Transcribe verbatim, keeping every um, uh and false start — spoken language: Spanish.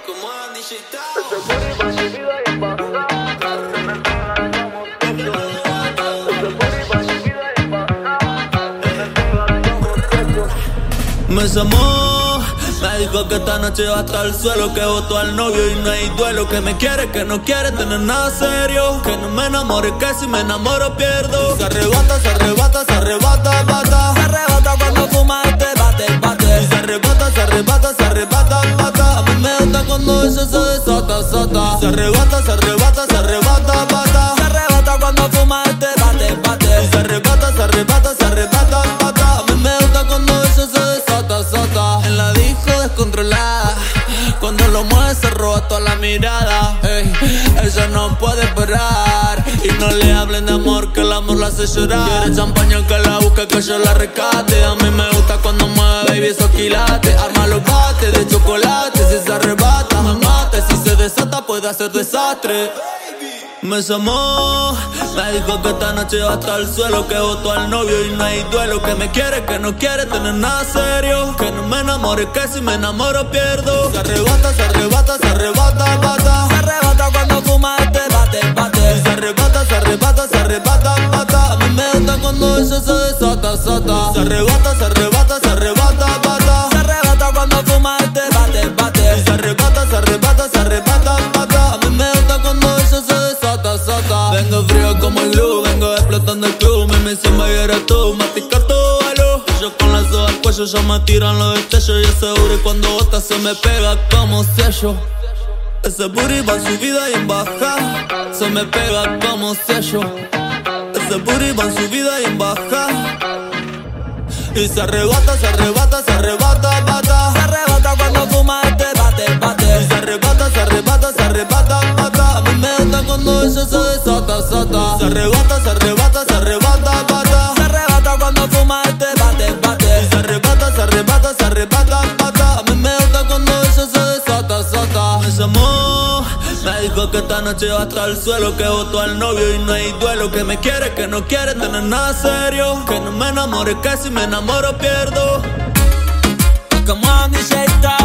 Como Andy Ese booty pa' subida y en bajada. Se me pega y somos techos. Ese booty pa' subida y en bajada. Se me pega y somos techos. me llamó, me dijo que esta noche va hasta el suelo, que votó al novio y no hay duelo, que me quiere, que no quiere tener nada serio, que no me enamore, que si me enamoro pierdo. Se arrebata, se arrebata, se arrebata, bata. Se arrebata cuando fuma este bate, bate. Y se arrebata, se arrebata, se arrebata, bata. A mí me gusta cuando ella se desata, sata. Se arrebata, se arrebata, se arrebata, bata. Se arrebata cuando fuma este bate, bate. Y se arrebata, se arrebata, se arrebata, bata. A mí me gusta cuando ella se desata, sata. En la disco descontrolada, cuando lo mueve se roba toda la mirada. Ey, ella no puede parar y no le hablen de amor, que el amor la hace llorar. Quiere champaña, que la busque, que yo la rescate. A mí me gusta cuando mueve, baby, esos quilates. Arma los bates de chocolate. Si se arrebata, me mata. Si se desata, puede hacer desastre. Me llamó, me dijo que esta noche va hasta el suelo, que votó al novio y no hay duelo, que me quiere, que no quiere tener nada serio, que no me enamore, que si me enamoro pierdo. Se arrebata, se arrebata, se arrebata, bata. Se arrebata cuando fuma este bate, bate. Y se arrebata, se arrebata, se arrebata, bata. A mí me gusta cuando ella se desata, sata. Se arrebata, se arrebata, se arrebata, bata. Se arrebata cuando fuma este bate, bate. Y se arrebata, se arrebata, se arrebata, bata. A mí me gusta cuando ella se desata, sata. Vengo frío como el glue, vengo explotando el club. Mi misión me eres tú, masticar todo a luz. Ellos con la soga al cuello ya me tiran los destellos. Y ese booty cuando bota se me pega como sello. Ese booty va en subida y en bajada, se me pega como sello. Ese booty va en subida y en bajada. Y se arrebata, se arrebata, se arrebata, bata. Se arrebata cuando fuma este bate, bate. Y se arrebata, se arrebata, se arrebata, bata. A mí me gusta cuando ella se desata, sata. Se arrebata, se arrebata, se arrebata, bata. Se arrebata cuando fuma este bate, bate. Y se arrebata, se arrebata, se arrebata, bata. A mí me gusta cuando ella se desata, sata. Me llamó, me dijo que esta noche va hasta el suelo, que votó al novio y no hay duelo, que me quiere, que no quiere tener nada serio, que no me enamore, que si me enamoro pierdo. Como Andy J.